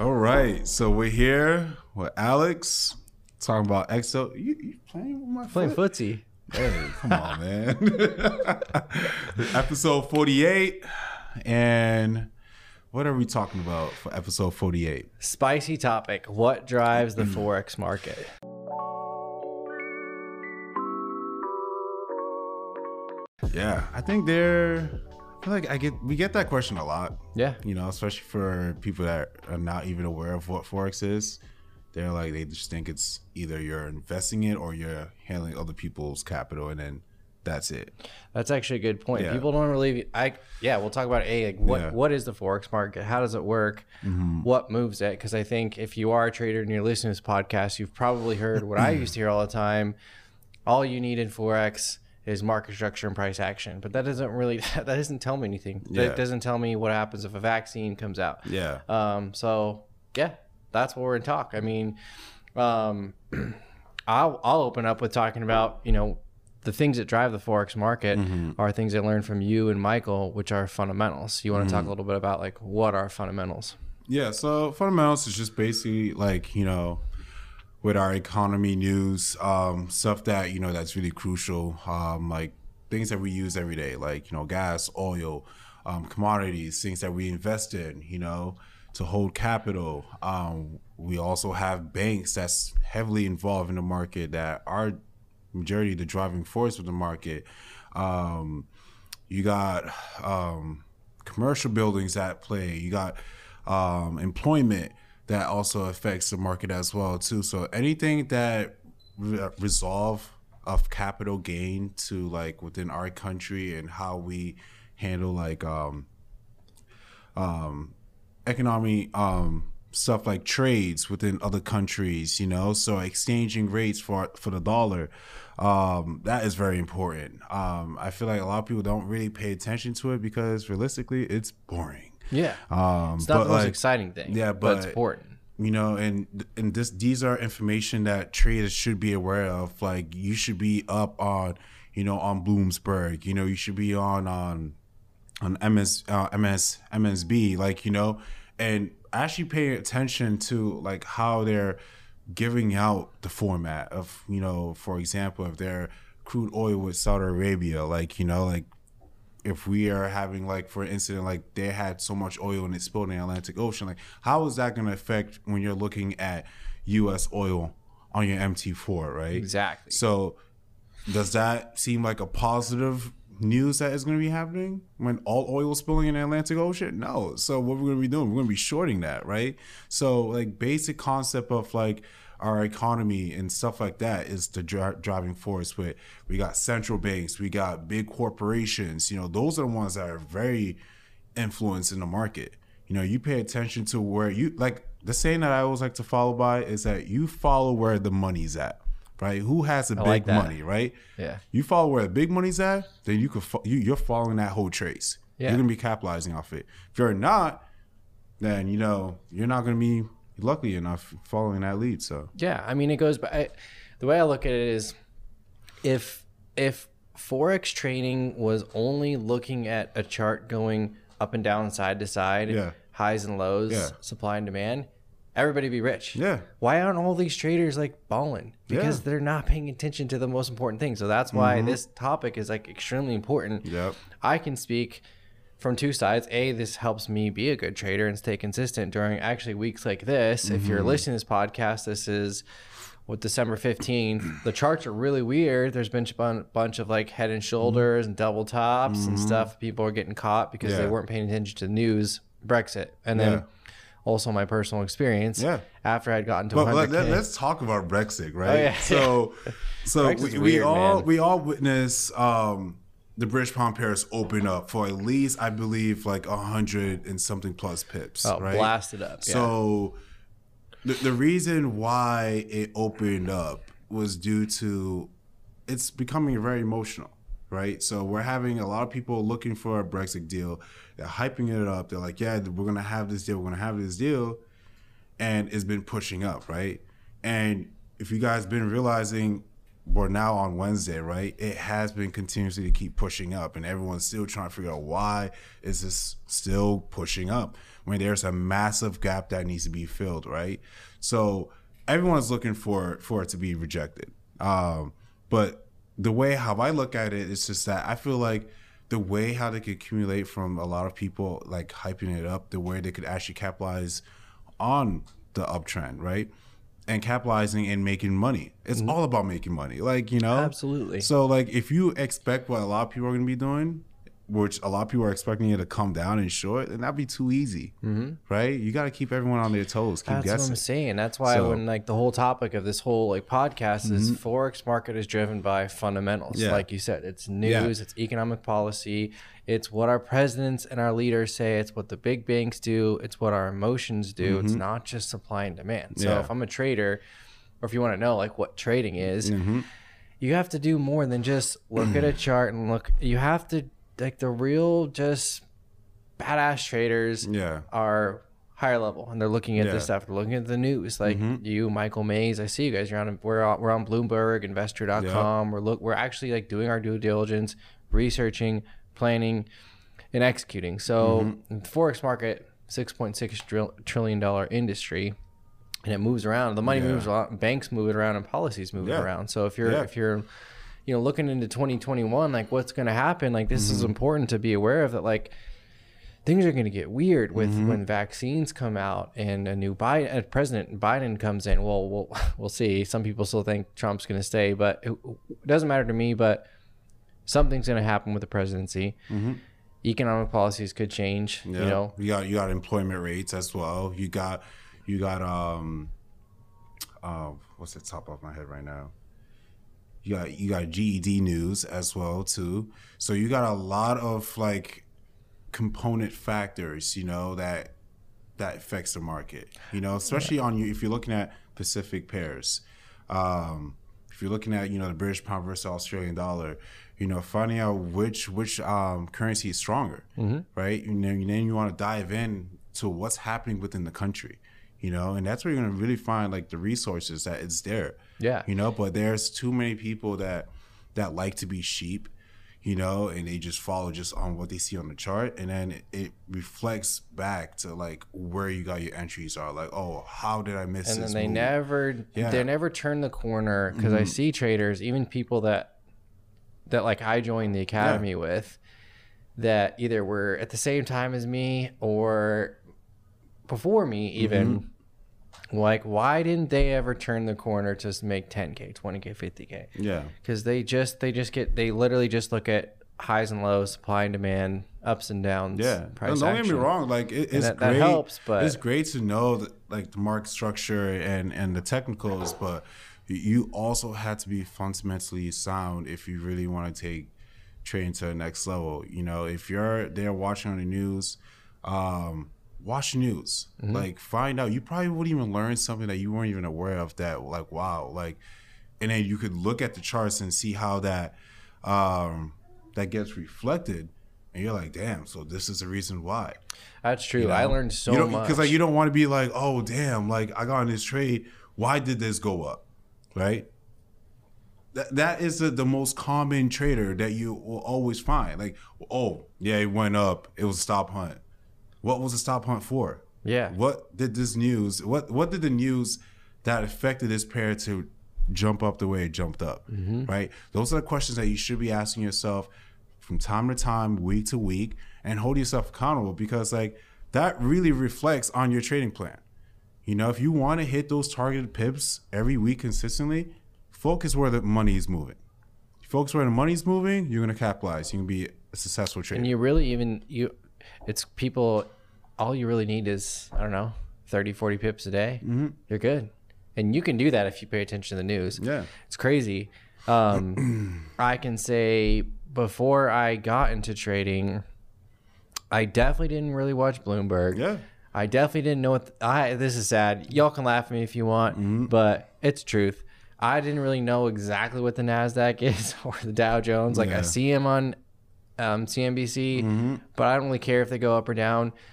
All right, so we're here with Alex talking about EXO. You playing with my Playing foot? footsie. Hey, come on, man. Episode 48. And what are we talking about for episode 48? Spicy topic. What drives the Forex market? Yeah, I think I feel like we get that question a lot. Yeah. You know, especially for people that are not even aware of what Forex is. They're like, they just think it's either you're investing it or you're handling other people's capital, and then that's it. That's actually a good point. Yeah. People don't really. We'll talk about what is the Forex market? How does it work? Mm-hmm. What moves it? Because I think if you are a trader and you're listening to this podcast, you've probably heard what I used to hear all the time. All you need in Forex is market structure and price action, but that doesn't tell me anything. Yeah. That doesn't tell me what happens if a vaccine comes out. Yeah. So yeah, that's what we're in talk. I mean, I'll open up with talking about, the things that drive the Forex market are things I learned from you and Michael, which are fundamentals. You want to talk a little bit about what are fundamentals? Yeah. So fundamentals is just basically with our economy news, stuff that, that's really crucial. Like things that we use every day, like, gas, oil, commodities, things that we invest in, to hold capital. We also have banks that's heavily involved in the market that are majority the driving force of the market. You got commercial buildings at play. You got employment that also affects the market as well too. So anything that resolve of capital gain to within our country and how we handle economy stuff like trades within other countries, so exchanging rates for the dollar, that is very important. I feel like a lot of people don't really pay attention to it because realistically it's boring. Yeah. It's not the most exciting thing. Yeah, but it's important. And these are information that traders should be aware of. Like you should be up on, on Bloomberg. You should be on MSB. And actually paying attention to how they're giving out the format of, for example, if they're crude oil with Saudi Arabia, if we are having for instance, they had so much oil and it spilled in the Atlantic Ocean, how is that going to affect when you're looking at U.S. oil on your MT4, right? Exactly. So does that seem like a positive news that is going to be happening when all oil is spilling in the Atlantic Ocean? No. So what we're going to be doing, we're going to be shorting that, right? So basic concept of our economy and stuff like that is the driving force. With we got central banks, we got big corporations, those are the ones that are very influenced in the market. You pay attention to where you the saying that I always like to follow by is that you follow where the money's at. Right? Who has the big money, right? Yeah. You follow where the big money's at, then you're following that whole trace. Yeah. You're gonna be capitalizing off it. If you're not, then you're not gonna be lucky enough following that lead. So yeah, I mean it goes by. The way I look at it is, if Forex trading was only looking at a chart going up and down, side to side, highs and lows, supply and demand, everybody be rich. Yeah. Why aren't all these traders balling? Because they're not paying attention to the most important thing. So that's why this topic is extremely important. Yep. I can speak from two sides. This helps me be a good trader and stay consistent during actually weeks like this. If you're listening to this podcast, this is December 15th. The charts are really weird. There's been a bunch of head and shoulders and double tops and stuff. People are getting caught because they weren't paying attention to the news, Brexit, and then also my personal experience after I'd gotten to 100K. Let's talk about Brexit, right? Oh, yeah. So we all witness the British pound pairs open up for at least, I believe, 100 and something plus pips. Right? Blasted up. Yeah. So the reason why it opened up was due to it's becoming very emotional. Right, so we're having a lot of people looking for a Brexit deal. They're hyping it up. They're like, "Yeah, we're gonna have this deal. We're gonna have this deal," and it's been pushing up, right? And if you guys been realizing, we're now on Wednesday, right? It has been continuously to keep pushing up, and everyone's still trying to figure out why is this still pushing up when there's a massive gap that needs to be filled, right? So everyone's looking for it to be rejected. But the way how I look at it is just that I feel like the way how they could accumulate from a lot of people like hyping it up, the way they could actually capitalize on the uptrend, right? And capitalizing and making money. It's all about making money. Like, you know? Absolutely. So, like, if you expect what a lot of people are going to be doing, which a lot of people are expecting it to come down and short, then that'd be too easy, right? You got to keep everyone on their toes, keep That's guessing. what I'm saying. That's why when, like, the whole topic of this whole, like, podcast is Forex market is driven by fundamentals. Yeah. Like you said, it's news, it's economic policy, it's what our presidents and our leaders say, it's what the big banks do, it's what our emotions do. It's not just supply and demand. So if I'm a trader, or if you want to know like what trading is, you have to do more than just look at a chart and look. You have to, like, the real just badass traders are higher level, and they're looking at this stuff. They're looking at the news, like you, Michael Mays. I see you guys. We're on Bloomberg, Investor.com. We're actually like doing our due diligence, researching, planning, and executing. So the Forex market, $6.6 trillion industry, and it moves around. The money moves around, banks move it around, and policies move it around. So if you're you know, looking into 2021, like what's going to happen, like this is important to be aware of, that like things are going to get weird with when vaccines come out and a new President Biden comes in. Well, we'll see. Some people still think Trump's going to stay, but it doesn't matter to me. But something's going to happen with the presidency. Economic policies could change. You know, you got employment rates as well. You got what's the top of my head right now? You got GED news as well too. So you got a lot of like component factors, you know, that affects the market. You know, especially on you if you're looking at Pacific pairs. If you're looking at, you know, the British pound versus Australian dollar, you know, finding out which currency is stronger, right? You know, and then you want to dive in to what's happening within the country. You know, and that's where you're going to really find like the resources that it's there. Yeah. You know, but there's too many people that like to be sheep, you know, and they just follow just on what they see on the chart. And then it reflects back to like where you got your entries are. Like, oh, how did I miss this? And then they never turn the corner, because I see traders, even people that like I joined the academy with, that either were at the same time as me or before me even, like, why didn't they ever turn the corner to make 10K, 20K, 50K? Yeah. Because they literally just look at highs and lows, supply and demand, ups and downs. Yeah. Price don't get me wrong. Like, it's great. That helps, but it's great to know that, like, the market structure and the technicals, but you also have to be fundamentally sound if you really want to take trading to the next level. You know, if you're there watching on the news, watch the news. Like, find out. You probably wouldn't even learn something that you weren't even aware of, that like, wow, like, and then you could look at the charts and see how that gets reflected, and you're like, damn, so this is the reason why. That's true. You know? I learned so much. Because like, you don't want to be like, oh damn, like I got in this trade, why did this go up, right? That is the most common trader that you will always find. Like, oh yeah, it went up, it was a stop hunt. What was the stop hunt for? Yeah. What did this news? What did the news that affected this pair to jump up the way it jumped up? Right. Those are the questions that you should be asking yourself from time to time, week to week, and hold yourself accountable, because like that really reflects on your trading plan. You know, if you want to hit those targeted pips every week consistently, focus where the money is moving. Focus where the money's moving, you're gonna capitalize. You're gonna be a successful trader. And you really it's people, all you really need is, I don't know, 30, 40 pips a day. You're good. And you can do that if you pay attention to the news. Yeah. It's crazy. I can say before I got into trading, I definitely didn't really watch Bloomberg. Yeah. I definitely didn't know this is sad. Y'all can laugh at me if you want, but it's truth. I didn't really know exactly what the NASDAQ is or the Dow Jones. Like, I see them on CNBC, but I don't really care if they go up or down.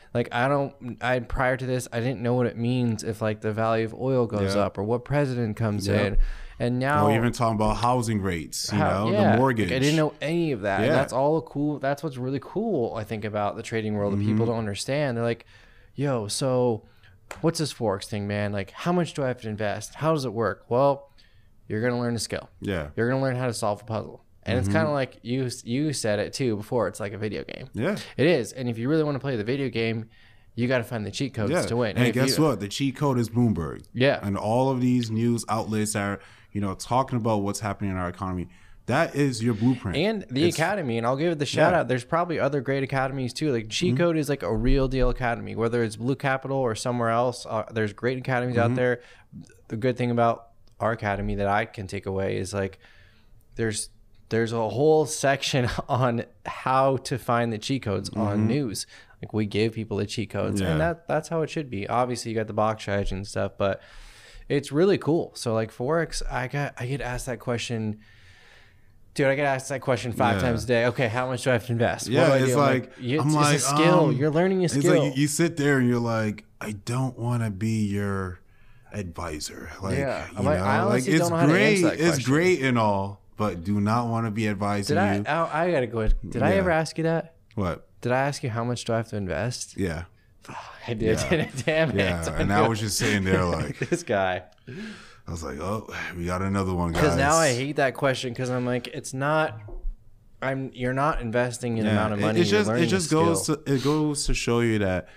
Like prior to this, I didn't know what it means if like the value of oil goes up or what president comes in. And now even talking about housing rates, the mortgage. Like, I didn't know any of that. And that's all cool. That's what's really cool, I think, about the trading world that people don't understand. They're like, yo, so what's this Forex thing, man? Like, how much do I have to invest? How does it work? Well, you're going to learn a skill. Yeah. You're going to learn how to solve a puzzle. And it's kind of like you said it too before. It's like a video game. Yeah. It is. And if you really want to play the video game, you got to find the cheat codes to win. And guess what? The cheat code is Bloomberg. Yeah. And all of these news outlets are, talking about what's happening in our economy. That is your blueprint. And the academy, and I'll give it the shout out. There's probably other great academies too. Like Cheat Code is like a real deal academy, whether it's Blue Capital or somewhere else. There's great academies out there. The good thing about our academy that I can take away is like there's a whole section on how to find the cheat codes on news. Like we give people the cheat codes, and that's how it should be. Obviously, you got the box strategy and stuff, but it's really cool. So like Forex, I get asked that question. Dude, I get asked that question 5 times a day. Okay, how much do I have to invest? Yeah, what do I it's do? like, it's a skill. You're learning a skill. It's like you sit there and you're like, I don't want to be your advisor. Like, I honestly it's don't know how to answer that question. It's great and all, but do not want to be advising you. I gotta go. Did I ever ask you that? What? Did I ask you how much do I have to invest? Yeah. I did. Damn it. Yeah, and I was just sitting there like this guy. I was like, oh, we got another one, guys. Because now I hate that question because I'm like, it's not. You're not investing in amount of money. It goes to show you that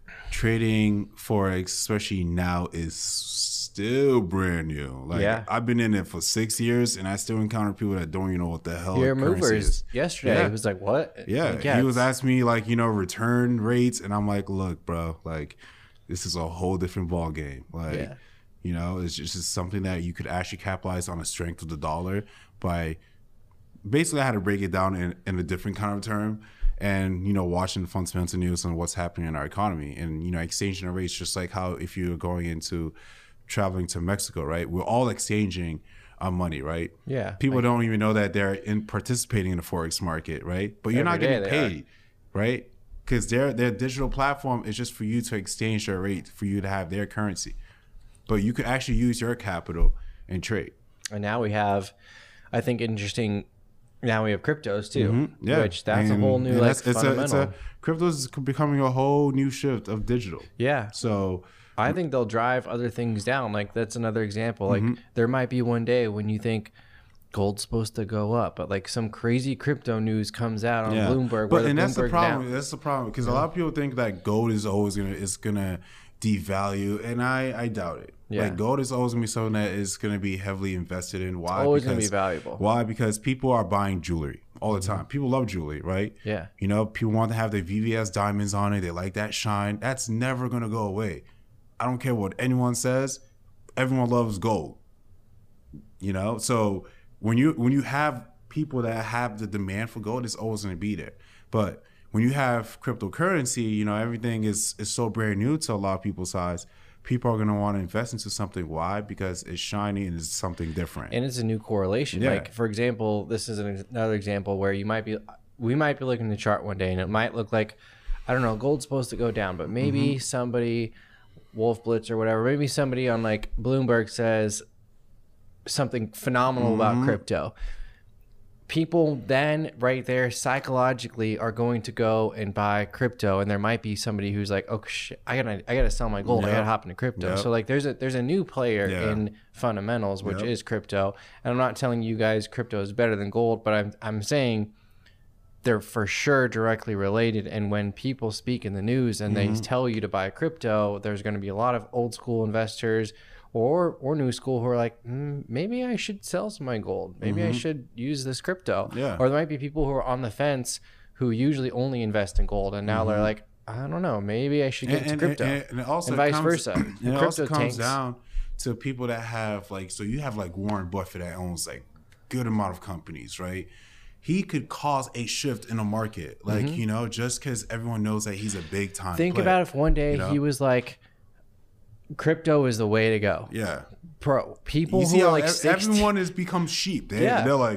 trading Forex, especially now, is still brand new. Like I've been in it for 6 years, and I still encounter people that don't even know what the hell your currency movers is. Yesterday. He was like, "What?" Yeah, he was asking me like return rates, and I'm like, "Look, bro, like this is a whole different ball game. Like, it's just something that you could actually capitalize on the strength of the dollar by." Basically, I had to break it down in a different kind of term. And, watching the fundamental news on what's happening in our economy and, exchanging the rates, just like how if you're going into traveling to Mexico, right? We're all exchanging our money, right? Yeah. People don't even know that they're participating in the Forex market, right? But you're not getting paid, right? Because their digital platform is just for you to exchange your rate, for you to have their currency. But you could actually use your capital and trade. And now we have, I think, interesting... Now we have cryptos too, which that's a whole new fundamental. Cryptos is becoming a whole new shift of digital. Yeah. So I think they'll drive other things down. Like that's another example. Like there might be one day when you think gold's supposed to go up, but like some crazy crypto news comes out on Bloomberg. But that's the problem. Down. That's the problem because a lot of people think that gold is always gonna devalue, and I doubt it. Yeah. Like gold is always gonna be something that is gonna be heavily invested in. Why? Always gonna be valuable. Why? Because people are buying jewelry all the time. People love jewelry, right? Yeah. People want to have their VVS diamonds on it. They like that shine. That's never gonna go away. I don't care what anyone says. Everyone loves gold. So when you have people that have the demand for gold, it's always gonna be there. But when you have cryptocurrency, everything is so brand new to a lot of people's eyes. People are going to want to invest into something. Why? Because it's shiny and it's something different. And it's a new correlation. Yeah. Like, for example, this is another example where we might be looking at the chart one day and it might look like, I don't know, gold's supposed to go down, but maybe somebody, Wolf Blitz or whatever, maybe somebody on like Bloomberg says something phenomenal about crypto. People then right there psychologically are going to go and buy crypto, and there might be somebody who's like, "Oh shit, I gotta sell my gold. I gotta hop into crypto." So like, there's a new player in fundamentals, which is crypto. And I'm not telling you guys crypto is better than gold, but I'm saying they're for sure directly related. And when people speak in the news and they tell you to buy crypto, there's going to be a lot of old school investors or new school who are like, maybe I should sell some of my gold. Maybe I should use this crypto. Yeah. Or there might be people who are on the fence who usually only invest in gold. And now they're like, I don't know, maybe I should get into crypto. And it also vice versa. And it also comes down to people that have like, so you have like Warren Buffett that owns like good amount of companies, right? He could cause a shift in the market. Like, just because everyone knows that he's a big time Think player, about if one day he was like, crypto is the way to go. Yeah. People who are like 60. Everyone has become sheep. They're like,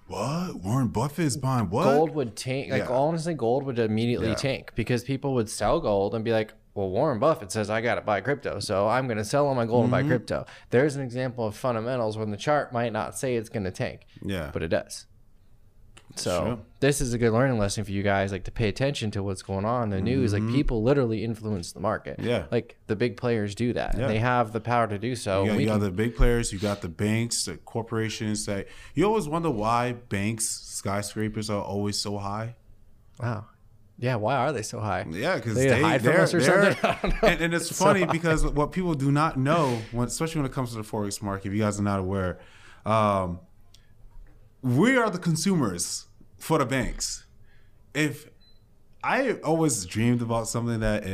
what? Warren Buffett is buying what? Gold would tank. Like, Yeah. honestly, gold would immediately Yeah. tank because people would sell gold and be like, well, Warren Buffett says I got to buy crypto, so I'm going to sell all my gold and buy crypto. There's an example of fundamentals when the chart might not say it's going to tank, Yeah. but it does. So Sure. this is a good learning lesson for you guys, like to pay attention to what's going on in the news. Like people literally influence the market. Yeah. Like the big players do that. Yeah. And they have the power to do so. You got the big players, you got the banks, the corporations that you always wonder why banks, skyscrapers are always so high. Wow. Yeah, why are they so high? Yeah, because They hide from us or something? I don't know. And it's funny because what people do not know, especially when it comes to the Forex market, if you guys are not aware, we are the consumers for the banks. If I always dreamed about something that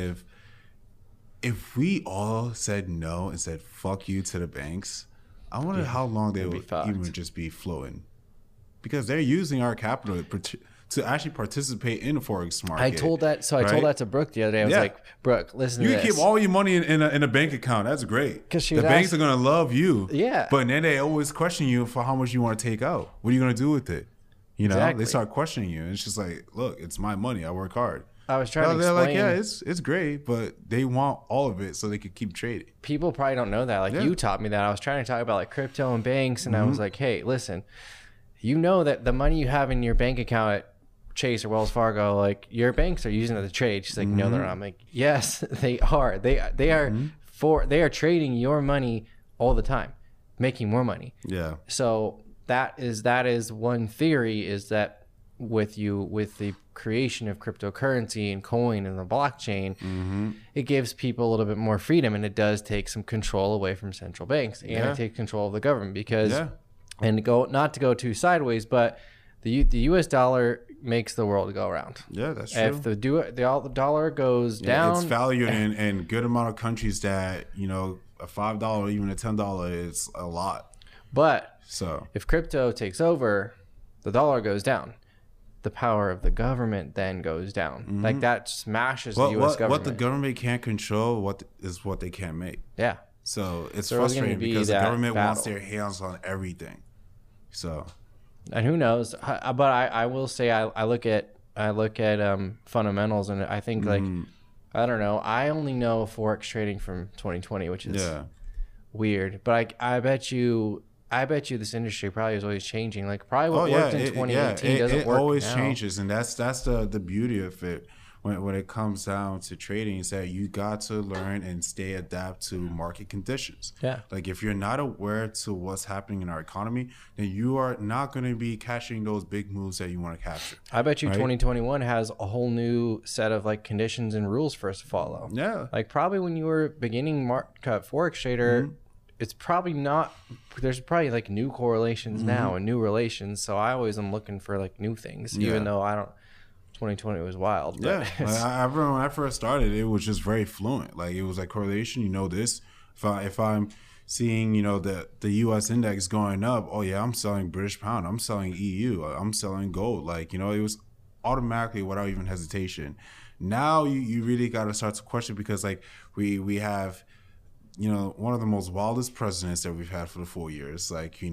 if we all said no and said fuck you to the banks, I wonder how long they would fucked. even just be flowing, because they're using our capital to actually participate in the Forex market. I told that to Brooke the other day. I was Yeah. like, Brooke, listen You to can this. keep all your money in a bank account. That's great. 'Cause she the would banks ask- are gonna love you. Yeah. But then they always question you for how much you want to take out. What are you gonna do with it? You know, Exactly. they start questioning you. And it's just like, look, it's my money. I work hard. I was trying to They're explain. like, yeah, it's great, but they want all of it so they could keep trading. People probably don't know that. Like Yeah. you taught me that. I was trying to talk about like crypto and banks, and I was like, hey, listen, you know that the money you have in your bank account at Chase or Wells Fargo, like your banks are using it to trade. She's like, no, they're not. I'm like, yes, they are. They are trading your money all the time, making more money. Yeah. So that is one theory, is that with the creation of cryptocurrency and coin and the blockchain, it gives people a little bit more freedom, and it does take some control away from central banks, and Yeah. it takes control of the government because Yeah. and not to go too sideways, but the US dollar makes the world go around. Yeah, that's true. If the dollar goes down, It's valued in good amount of countries that, you know, a $5, even a $10 is a lot. but So if crypto takes over, the dollar goes down. The power of the government then goes down. Like that smashes the U.S. government. what the government can't control, what they can't make. Yeah. So it's So there's gonna frustrating be because the that government wants battle. their hands on everything. So And who knows? But I will say I look at fundamentals, and I think like I don't know. I only know Forex trading from 2020, which is yeah, weird. But I bet you this industry probably is always changing. Like probably what worked in 2018 doesn't work always now. changes, and that's the beauty of it. When it comes down to trading, is that you got to learn and stay adapt to market conditions. Yeah. Like if you're not aware to what's happening in our economy, then you are not going to be catching those big moves that you want to capture. I bet you Right? 2021 has a whole new set of like conditions and rules for us to follow. Yeah. Like probably when you were beginning market Forex trader, it's probably not. There's probably like new correlations now and new relations. So I always am looking for like new things, even though I don't. 2020 was wild. But Yeah, like, I remember when I first started, it was just very fluent. Like it was like correlation. You know this. If I'm seeing the U.S. index going up, oh yeah, I'm selling British pound. I'm selling EU. I'm selling gold. Like it was automatically without even hesitation. Now you really got to start to question, because like we have one of the most wildest presidents that we've had for the 4 years. Like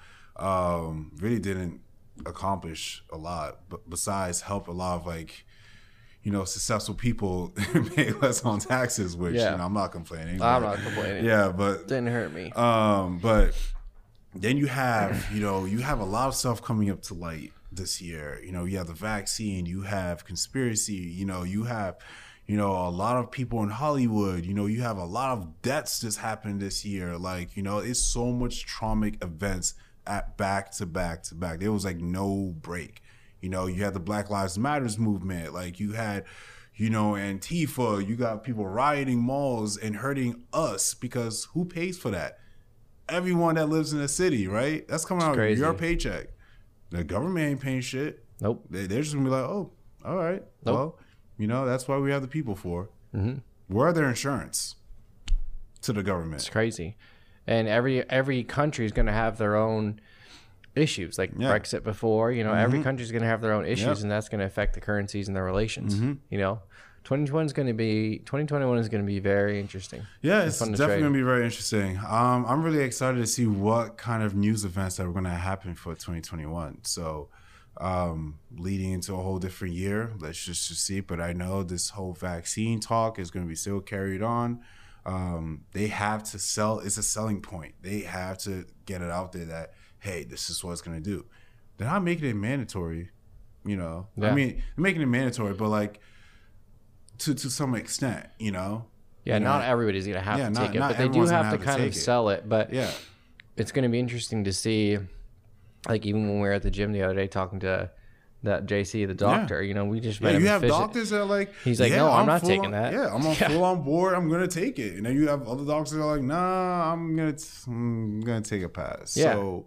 really didn't accomplish a lot, but besides help a lot of like successful people pay less on taxes, which I'm not complaining. I'm not complaining. Yeah, but Didn't hurt me. but then you have you have a lot of stuff coming up to light this year. You have the vaccine, you have conspiracy, you have a lot of people in Hollywood, you have a lot of deaths just happened this year. Like it's so much traumatic events at back to back to back. There was like no break. You had the Black Lives Matters movement. Like you had, Antifa. You got people rioting malls and hurting us, because who pays for that? Everyone that lives in the city, right? That's coming out of crazy. your paycheck. The government ain't paying shit. Nope. They're just gonna be like, oh, all right. Nope. Well, that's why we have the people for. Where are their insurance to the government? It's crazy. And every country is going to have their own issues, like Brexit before. Every country is going to have their own issues, and that's going to affect the currencies and their relations. 2021 is going to be very interesting. Yeah, it's definitely going to be very interesting. I'm really excited to see what kind of news events that are going to happen for 2021. So, leading into a whole different year, let's just see. But I know this whole vaccine talk is going to be still carried on. They have to sell. It's a selling point. They have to get it out there that, hey, this is what it's going to do. They're not making it mandatory, you know. Yeah. I mean, they're making it mandatory, but like to some extent, you know. Yeah, not everybody's going to have to take it, but they do have to kind of sell it. But yeah, it's going to be interesting to see, like even when we were at the gym the other day talking to that JC, the doctor, you know, we just met him. You have doctors that are like, he's like, no, I'm not taking that. Yeah, I'm full on board. I'm gonna take it. And then you have other doctors that are like, nah, I'm gonna take a pass. Yeah. So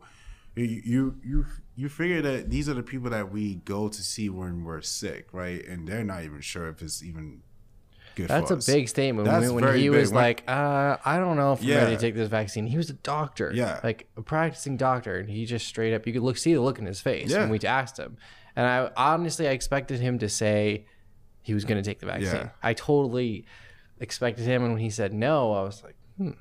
you figure that these are the people that we go to see when we're sick, right? And they're not even sure if it's even good for us. That's a big statement. When he was like, I don't know if I'm ready to take this vaccine. He was a doctor, like a practicing doctor, and he just straight up, you could see the look in his face when we asked him. And I expected him to say he was going to take the vaccine. Yeah. I totally expected him. And when he said no, I was like,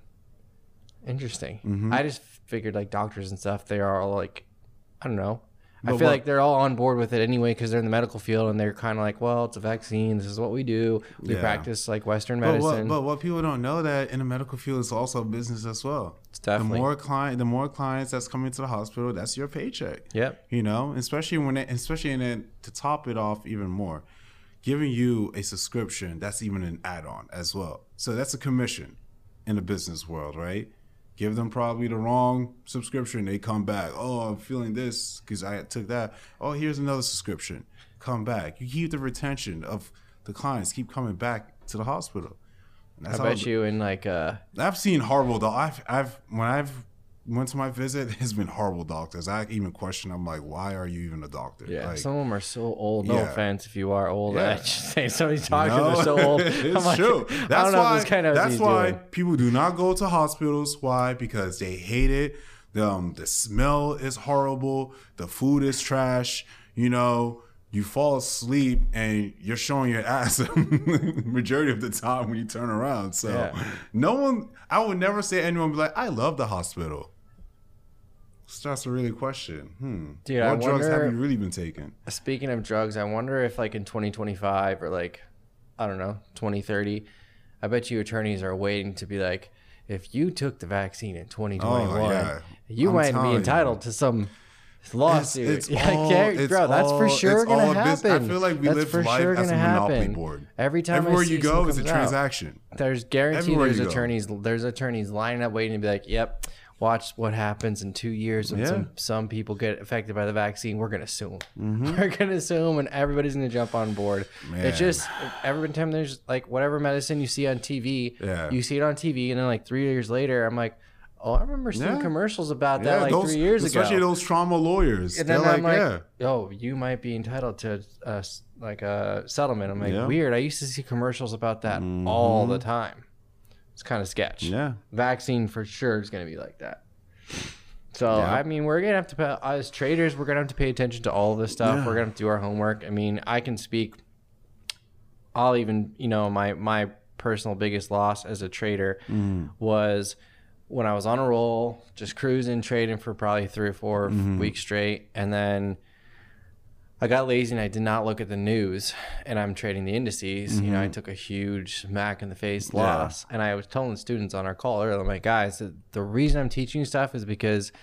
interesting. Mm-hmm. I just figured like doctors and stuff, they are all like, I don't know. I feel like they're all on board with it anyway because they're in the medical field and they're kind of like, well, it's a vaccine. This is what we do. We practice like Western medicine. But what people don't know that in the medical field is also business as well. It's definitely the more clients that's coming to the hospital, that's your paycheck. Yep. You know, especially to top it off even more, giving you a subscription, that's even an add-on as well. So that's a commission in the business world, right? Give them probably the wrong subscription. They come back. Oh, I'm feeling this because I took that. Oh, here's another subscription. Come back. You keep the retention of the clients. Keep coming back to the hospital. I bet you in like I've seen horrible. When I've went to my visit, it's been horrible doctors. I even question. I'm like, why are you even a doctor? Yeah, like, some of them are so old. No offense if you are old. I just say some of these doctors are so old. It's true. That's why people do not go to hospitals. Why? Because they hate it. The smell is horrible. The food is trash. You know, you fall asleep and you're showing your ass majority of the time when you turn around. So I would never say anyone be like, I love the hospital. That's a really question. Dude, what drugs have you really been taking? Speaking of drugs, I wonder if like in 2025 or like, I don't know, 2030, I bet you attorneys are waiting to be like, if you took the vaccine in 2021, you might be entitled to some lawsuit. That's for sure going to happen. I feel like we live life as a monopoly board. Every time everywhere you go is a transaction. There's guaranteed there's attorneys lining up waiting to be like, yep, watch what happens in 2 years when some people get affected by the vaccine. We're going to sue them. Mm-hmm. We're going to sue them and everybody's going to jump on board. Man. It's just every time there's like whatever medicine you see on TV, you see it on TV and then like 3 years later, I'm like, oh, I remember seeing commercials about that 3 years ago. Especially those trauma lawyers. And then I'm like, oh, you might be entitled to like a settlement. I'm like, weird. I used to see commercials about that all the time. It's kind of sketch. Yeah. Vaccine for sure is going to be like that. So, I mean, we're going to have to, as traders, we're going to have to pay attention to all this stuff. Yeah. We're going to have to do our homework. I mean, I can speak, I'll even, you know, my personal biggest loss as a trader was when I was on a roll, just cruising, trading for probably 3 or 4 weeks straight. And then I got lazy and I did not look at the news, and I'm trading the indices. You know, I took a huge smack in the face loss. And I was telling the students on our call earlier, I'm like, guys, the reason I'm teaching you stuff is because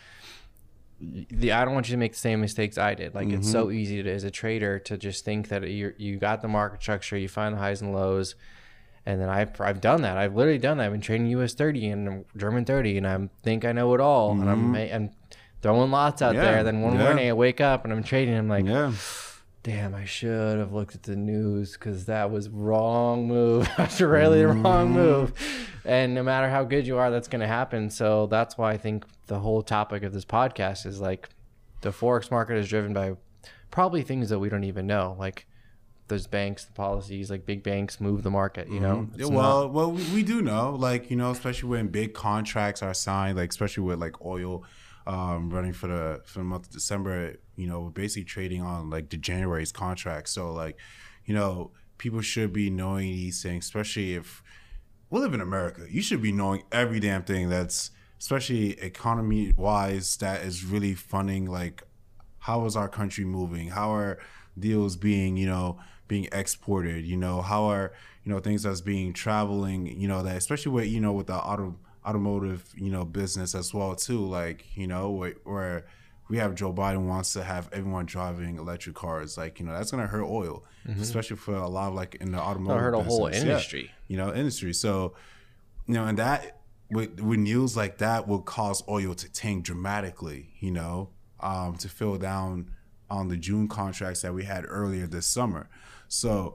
I don't want you to make the same mistakes I did. Like it's so easy as a trader to just think that you got the market structure, you find the highs and lows. And then I've done that. I've literally done that. I've been trading US 30 and German 30, and I think I know it all. And I'm throwing lots out there. Then one morning I wake up and I'm trading. I'm like, damn, I should have looked at the news because that was wrong move after really the wrong move. And no matter how good you are, that's going to happen. So that's why I think the whole topic of this podcast is like the Forex market is driven by probably things that we don't even know. Like there's banks, the policies, like big banks move the market, you know? Well, we do know, like, you know, especially when big contracts are signed, like especially with like oil running for the month of December, you know, we're basically trading on like the January's contract. So like, you know, people should be knowing these things, especially if we live in America. You should be knowing every damn thing that's, especially economy wise, that is really funding, like, how is our country moving? How are deals being, being exported? How are, things that's being traveling, that especially with, with the automotive, business as well too. Like, where we have Joe Biden wants to have everyone driving electric cars. Like, that's going to hurt oil, especially for a lot of, like, in the automotive hurt a business. whole industry. Yeah, industry. So, and that with news like that will cause oil to tank dramatically, to fill down on the June contracts that we had earlier this summer. So,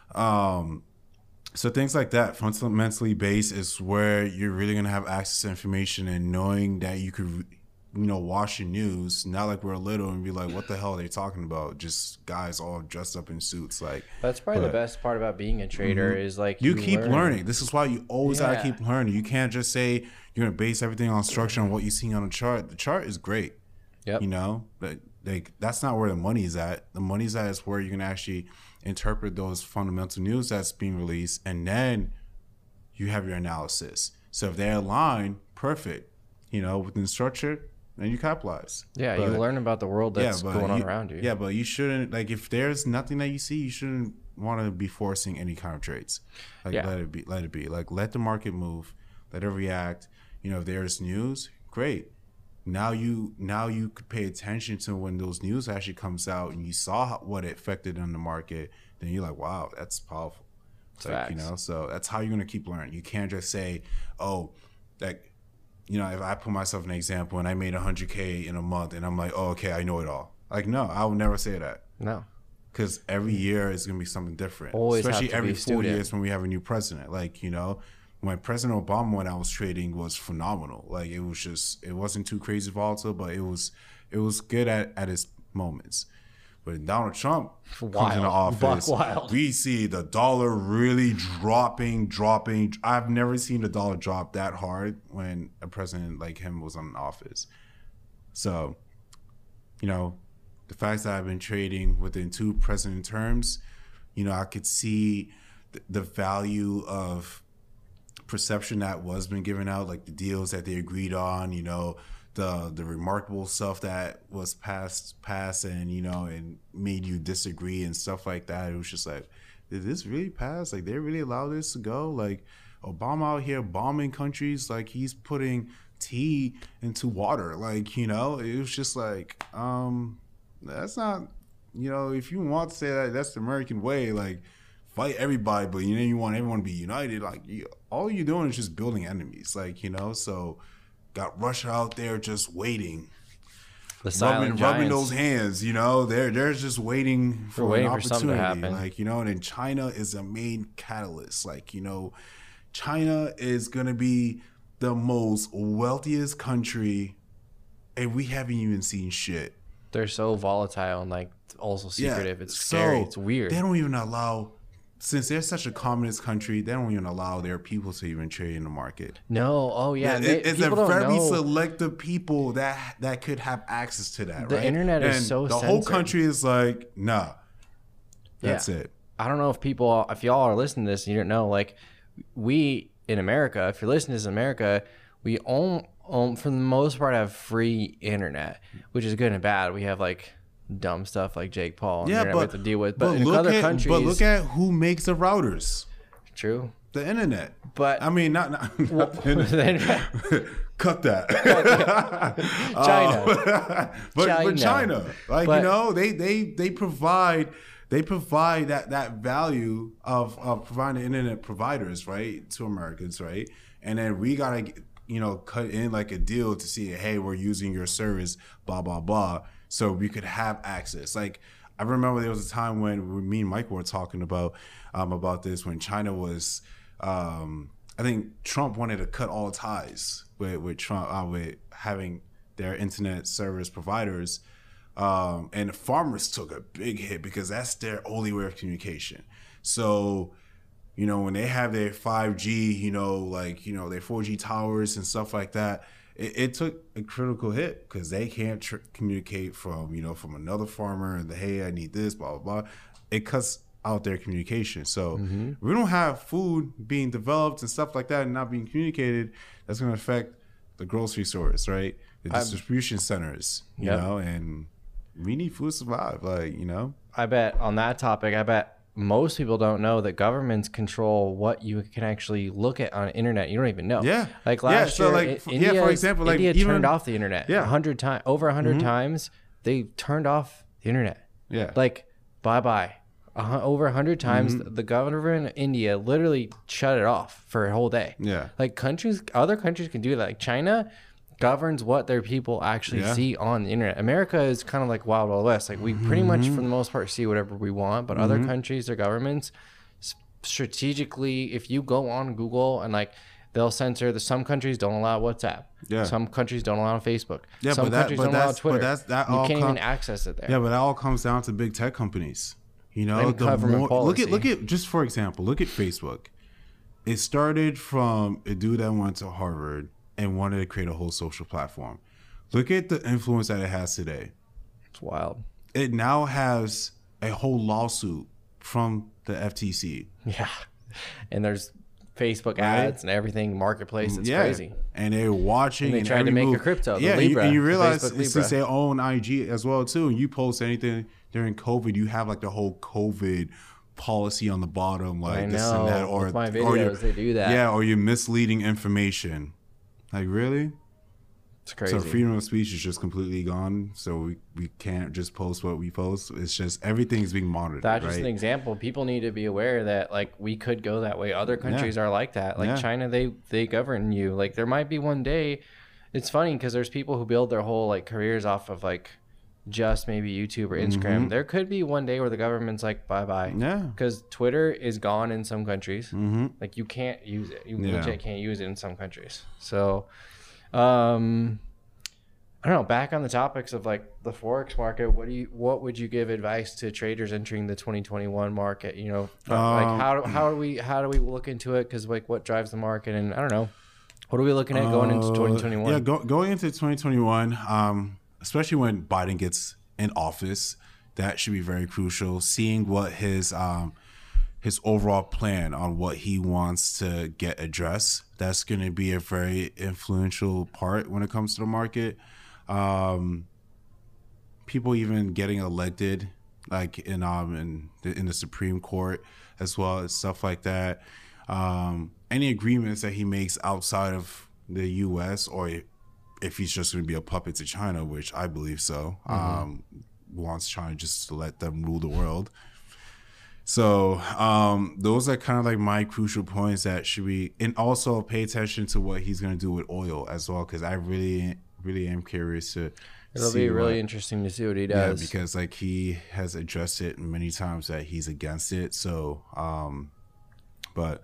so things like that, fundamentally based, is where you're really going to have access to information and knowing that you could, watch the news, not like we're little and be like, what the hell are they talking about? Just guys all dressed up in suits. Like, that's probably the best part about being a trader is like you keep learning. This is why you always gotta keep learning. You can't just say you're gonna base everything on structure and what you see on the chart. The chart is great. Yep. But like, that's not where the money's at. The money's at is where you can actually interpret those fundamental news that's being released, and then you have your analysis. So if they align, perfect. Within structure, then you capitalize. Yeah, you learn about the world that's going on around you. Yeah, but you shouldn't, like, if there's nothing that you see, you shouldn't want to be forcing any kind of trades. Like, let it be. Like, let the market move, let it react. If there's news, great. Now you could pay attention to when those news actually comes out and you saw what it affected on the market. Then you're like, wow, that's powerful. Like, so that's how you're gonna keep learning. You can't just say, oh, like, if I put myself in an example and I made 100K in a month and I'm like, oh, okay, I know it all. Like, no, I would never say that. No. Because every year is going to be something different. Always especially every 4 years when we have a new president. Like, when President Obama, when I was trading, was phenomenal. Like, it wasn't too crazy volatile, but it was good at its moments. But Donald Trump comes into office, we see the dollar really dropping. I've never seen the dollar drop that hard when a president like him was in office. So, the fact that I've been trading within 2 president terms, I could see the value of perception that was been given out, like the deals that they agreed on, the remarkable stuff that was passed and and made you disagree and stuff like that. It was just like, did this really pass? Like, they really allow this to go? Like, Obama out here bombing countries, like he's putting tea into water. Like, it was just like, that's not, if you want to say that that's the American way, like, fight everybody, but you want everyone to be united. Like, all you're doing is just building enemies. Like, so got Russia out there just waiting, rubbing those hands. They're just waiting for an opportunity. For something to happen. Like, and then China is a main catalyst. Like, China is gonna be the most wealthiest country, and we haven't even seen shit. They're so volatile and like also secretive. Yeah, it's scary. It's weird. They don't even allow. Since they're such a communist country, they don't even allow their people to even trade in the market. No, oh yeah, it's a very selective people that could have access to that. The internet is so the whole country is like, nah, that's it. I don't know if y'all are listening to this and you don't know, like, we in America, if you're listening to this in America, we own for the most part have free internet, which is good and bad. We have like dumb stuff like Jake Paul and internet we have to deal with. But in other countries, but look at who makes the routers. True. The internet. But I mean, not the internet. Cut that. China. But China, like, they provide that value of providing internet providers, right, to Americans, right, and then we gotta cut in like a deal to see, hey, we're using your service, blah blah blah. So we could have access. Like, I remember there was a time when me and Mike were talking about this when China was, I think Trump wanted to cut all ties with Trump with having their internet service providers, and farmers took a big hit because that's their only way of communication. So, when they have their 5G, their 4G towers and stuff like that, it took a critical hit because they can't communicate from another farmer and hey, I need this, blah, blah, blah. It cuts out there communication. So if we don't have food being developed and stuff like that and not being communicated, that's going to affect the grocery stores, right? The distribution centers, you know, and we need food to survive, like, you know. I bet on that topic, I bet most people don't know that governments control what you can actually look at on the internet. You don't even know. Yeah. Like last so year, like, India, for example, like India even turned off the internet 100 times, over 100 times. They turned off the internet. Yeah. Like, bye-bye. Over 100 times, the government of India literally shut it off for a whole day. Yeah. Like other countries can do that. Like China governs what their people actually see on the internet. America is kind of like Wild Wild West. Like we pretty much, for the most part, see whatever we want. But other countries, their governments, strategically, if you go on Google and like they'll censor some countries don't allow WhatsApp. Yeah. Some countries don't allow Facebook. Yeah, some countries don't allow Twitter. But you can't even access it there. Yeah, but that all comes down to big tech companies. You know, and government policy. Look at just for example, look at Facebook. It started from a dude that went to Harvard and wanted to create a whole social platform. Look at the influence that it has today. It's wild. It now has a whole lawsuit from the FTC. Yeah. And there's Facebook ads and everything, marketplace. It's crazy. And they're watching. And they tried to make a crypto. Yeah, Libra, and you realize since they own IG as well too, and you post anything during COVID, you have like the whole COVID policy on the bottom, like this and that, or with my videos they do that. Yeah, or you're misleading information. Like, really? It's crazy. So freedom of speech is just completely gone. So we can't just post what we post. It's just everything's being monitored. That's just an example. People need to be aware that like we could go that way. Other countries are like that. Like China, they govern you. Like there might be one day. It's funny because there's people who build their whole like careers off of like just maybe YouTube or Instagram. There could be one day where the government's like, bye-bye. Yeah. Because Twitter is gone in some countries. Like you can't use it. You legit can't use it in some countries. So, I don't know. Back on the topics of like the Forex market, what would you give advice to traders entering the 2021 market? You know, like how do we look into it? Because like what drives the market, and I don't know, what are we looking at going into 2021? Yeah, going into 2021, especially when Biden gets in office, that should be very crucial. Seeing what his overall plan on what he wants to get addressed, that's going to be a very influential part when it comes to the market. People even getting elected, like in the Supreme Court, as well as stuff like that. Any agreements that he makes outside of the U.S. or if he's just going to be a puppet to China, which I believe so, wants China just to let them rule the world. So those are kind of like my crucial points that should be, and also pay attention to what he's going to do with oil as well, because I really am curious to. It'll be really interesting to see what he does. Yeah, because like he has addressed it many times that he's against it. So, but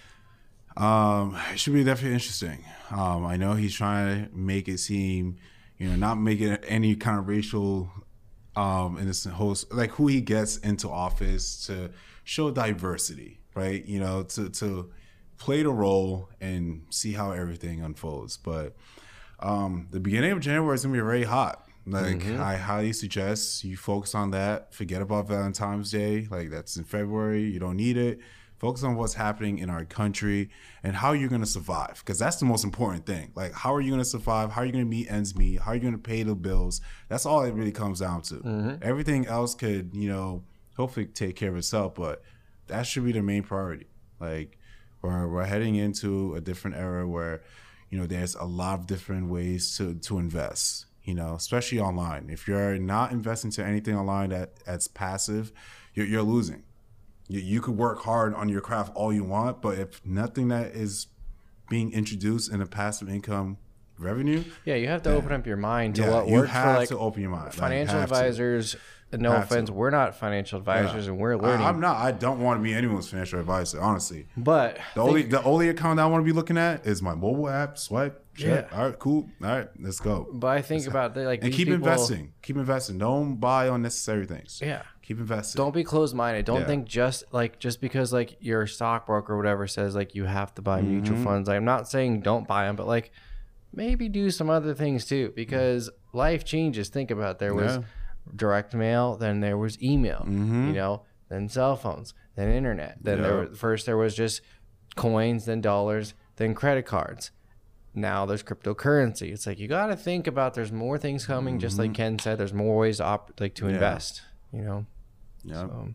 it should be definitely interesting. I know he's trying to make it seem, not make it any kind of racial, in this whole, like who he gets into office to show diversity, right? To play the role and see how everything unfolds. But the beginning of January is gonna be very hot. Like I highly suggest you focus on that. Forget about Valentine's Day. Like that's in February. You don't need it. Focus on what's happening in our country and how you're going to survive, because that's the most important thing. Like, how are you going to survive? How are you going to meet ends meet? How are you going to pay the bills? That's all it really comes down to. Everything else could, hopefully take care of itself, but that should be the main priority. Like, we're heading into a different era where, there's a lot of different ways to invest, especially online. If you're not investing to anything online that's passive, you're losing. You could work hard on your craft all you want, but if nothing that is being introduced in a passive income revenue, you have to open up your mind to what works you for have to open your mind. Financial advisors. No offense, we're not financial advisors, and we're learning. I'm not. I don't want to be anyone's financial advisor, honestly. But the only account I want to be looking at is my mobile app. Swipe. Check. All right, cool. All right, let's go. But I think about and keep investing. Keep investing. Don't buy unnecessary things. Yeah. Keep investing. Don't be closed-minded. Don't think just because like your stockbroker or whatever says like you have to buy mutual funds. I'm not saying don't buy them, but like maybe do some other things too, because life changes. Think about it. There was direct mail, then there was email. then cell phones, then internet. Then there was just coins, then dollars, then credit cards. Now there's cryptocurrency. It's like you got to think about there's more things coming. Just like Ken said, there's more ways to invest. You know. Yeah. So.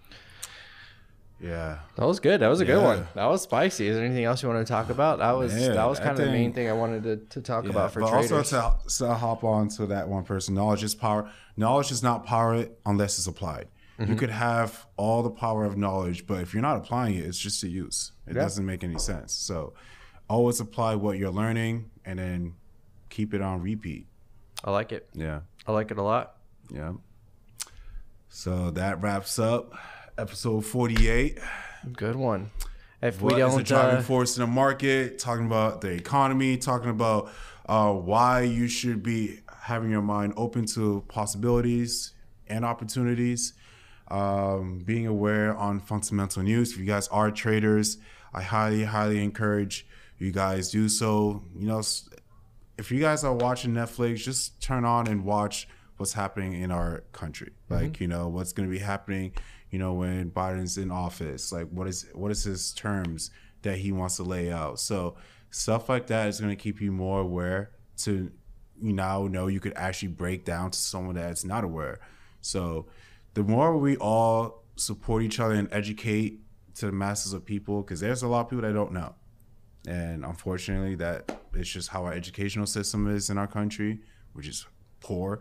Yeah. That was good. That was a good one. That was spicy. Is there anything else you want to talk about? That was kind of the main thing I wanted to talk about for traders. Also to hop on to that one person, knowledge is power. Knowledge is not power unless it's applied. You could have all the power of knowledge, but if you're not applying it, it's just a use. It doesn't make any sense. So always apply what you're learning and then keep it on repeat. I like it. Yeah. I like it a lot. Yeah. So that wraps up episode 48. Good one. If what we don't is the driving force in the market, talking about the economy, talking about why you should be having your mind open to possibilities and opportunities, being aware on fundamental news. If you guys are traders, I highly encourage you guys do so. You know, if you guys are watching Netflix, just turn on and watch what's happening in our country. Like, you know, what's going to be happening, you know, when Biden's in office, like what is his terms that he wants to lay out. So stuff like that is going to keep you more aware to, you now know you could actually break down to someone that's not aware. So the more we all support each other and educate to the masses of people, because there's a lot of people that don't know. And unfortunately, that it's just how our educational system is in our country, which is poor.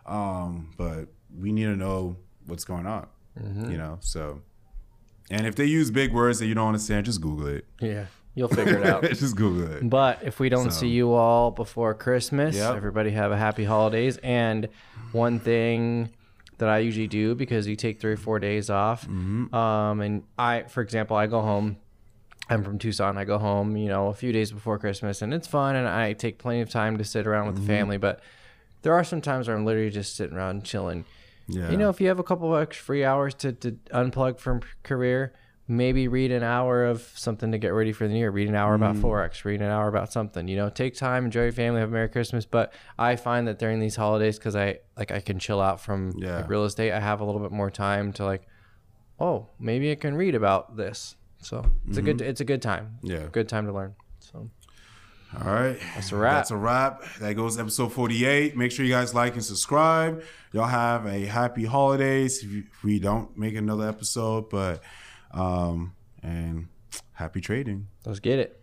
But we need to know what's going on, you know? So, and if they use big words that you don't understand, just Google it. Yeah. You'll figure it out. Just Google it. But if we don't see you all before Christmas, everybody have a happy holidays. And one thing that I usually do, because you take 3 or 4 days off, and for example, I go home. I'm from Tucson. I go home, you know, a few days before Christmas, and it's fun, and I take plenty of time to sit around with the family. But there are some times where I'm literally just sitting around chilling. Yeah. You know, if you have a couple of extra free hours to unplug from career, maybe read an hour of something to get ready for the new year. Read an hour about Forex. Read an hour about something. You know, take time, enjoy your family, have a Merry Christmas. But I find that during these holidays, because I can chill out from like, real estate, I have a little bit more time to like, oh, maybe I can read about this. So it's a good time. Yeah, good time to learn. So. All right. That's a wrap. That's a wrap. That goes episode 48. Make sure you guys like and subscribe. Y'all have a happy holidays if we don't make another episode, but and happy trading. Let's get it.